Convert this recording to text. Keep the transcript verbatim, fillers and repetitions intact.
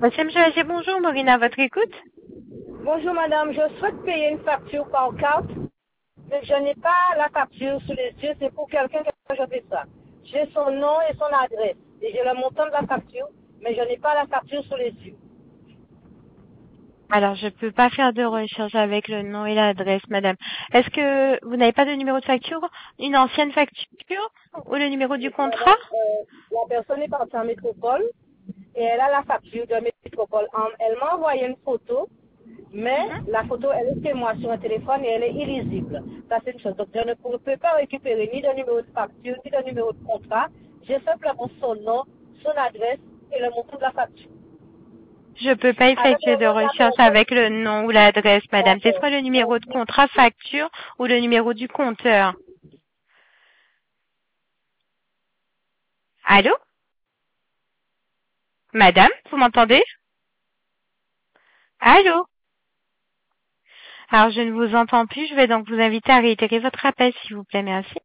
Monsieur M. Haché, bonjour, Maureen à votre écoute. Bonjour madame, je souhaite payer une facture par carte, mais je n'ai pas la facture sous les yeux, c'est pour quelqu'un que je fais ça. J'ai son nom et son adresse, et j'ai le montant de la facture, mais je n'ai pas la facture sous les yeux. Alors, je ne peux pas faire de recherche avec le nom et l'adresse, madame. Est-ce que vous n'avez pas de numéro de facture, une ancienne facture ou le numéro du Madame, contrat? euh, la personne est partie en métropole, et elle a la facture de métropole. En- Elle m'a envoyé une photo, mais Mhm. la photo, elle est chez moi sur un téléphone et elle est illisible. Ça, c'est une chose. Donc, je ne peux peux pas récupérer ni de numéro de facture, ni de numéro de contrat. J'ai simplement son nom, son adresse et le montant de la facture. Je ne peux pas Avec effectuer le de nom de la recherche personne. avec le nom ou l'adresse, madame. C'est D'accord. soit le numéro de Merci. contrat, facture ou le numéro du compteur. Allô? Madame, vous m'entendez? Allô? Alors, je ne vous entends plus. Je vais donc vous inviter à réitérer votre appel, s'il vous plaît. Merci.